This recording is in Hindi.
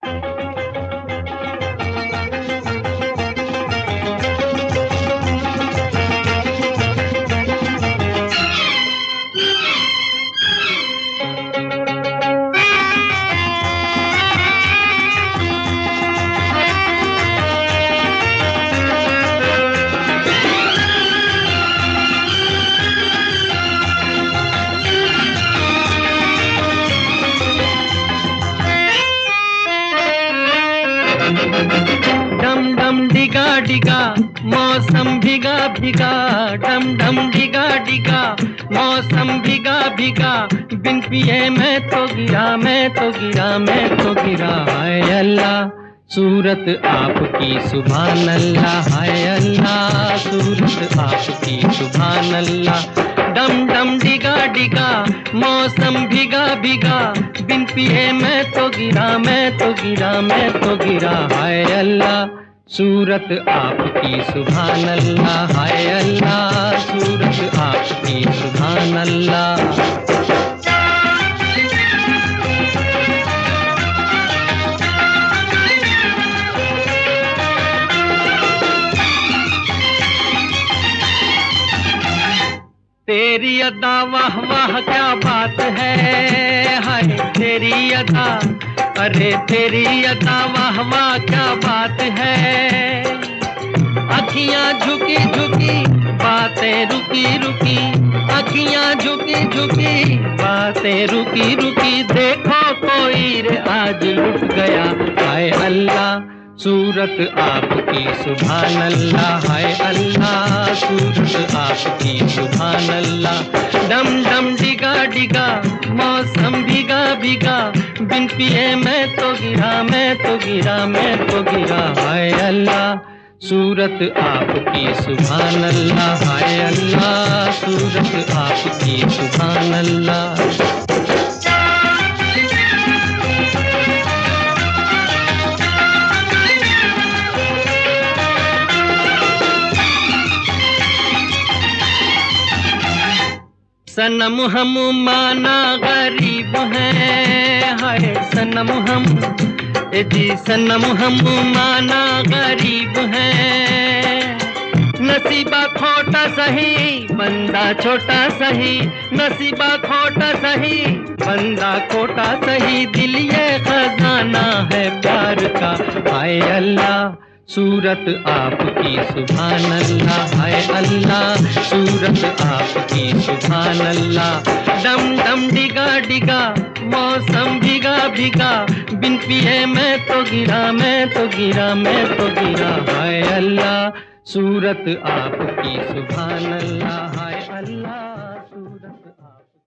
डम डम डिगा डिगा मौसम भीगा भीगा, डम डम डिगा डिगा मौसम भीगा भीगा, बिन पिए मैं तो गिरा, मैं तो गिरा, मैं तो गिरा। हाय अल्लाह सूरत आपकी सुभान अल्लाह, हाय अल्लाह सूरत आपकी सुभान अल्लाह। डम डम डिगा डिगा मौसम भीगा भीगा, बिन पिए मैं तो गिरा, मैं तो गिरा, मैं तो गिरा। हाय अल्लाह सूरत आपकी सुभान अल्लाह, हाय अल्लाह सूरत आपकी सुभान अल्लाह। तेरी अदा वाह वाह क्या बात है, हाय तेरी अदा, अरे तेरी अदा वाह वाह क्या बात है। अखियां झुकी झुकी बातें रुकी रुकी, अखियां झुकी झुकी बातें रुकी रुकी, देखो कोई रे आज लुट गया। हाय अल्लाह सूरत आपकी सुभान अल्लाह, हाय अल्लाह सूरत आपकी सुभान अल्लाह। डम डम डिगा डिगा मौसम भीगा भीगा, बिन पिए मैं तो गिरा, मैं तो गिरा, मैं तो गिरा। हाय अल्लाह सूरत आपकी सुभान अल्लाह, हाय अल्लाह सूरत आपकी सुभान अल्लाह। सनम हम माना गरीब हैं, हाय सनम हम, जी सनम हम माना गरीब हैं। नसीबा खोटा सही बंदा छोटा सही, नसीबा खोटा सही बंदा खोटा सही, दिल ये खजाना है प्यार का। हाय अल्लाह सूरत आपकी सुभान अल्लाह, हाय अल्लाह सूरत आपकी सुभान अल्लाह। डम डम डिगा डिगा मौसम भीगा भीगा, बिन पिए मैं तो गिरा, मैं तो गिरा, मैं तो गिरा। हाय अल्लाह सूरत आपकी सुभान अल्लाह, हाय अल्लाह सूरत आपकी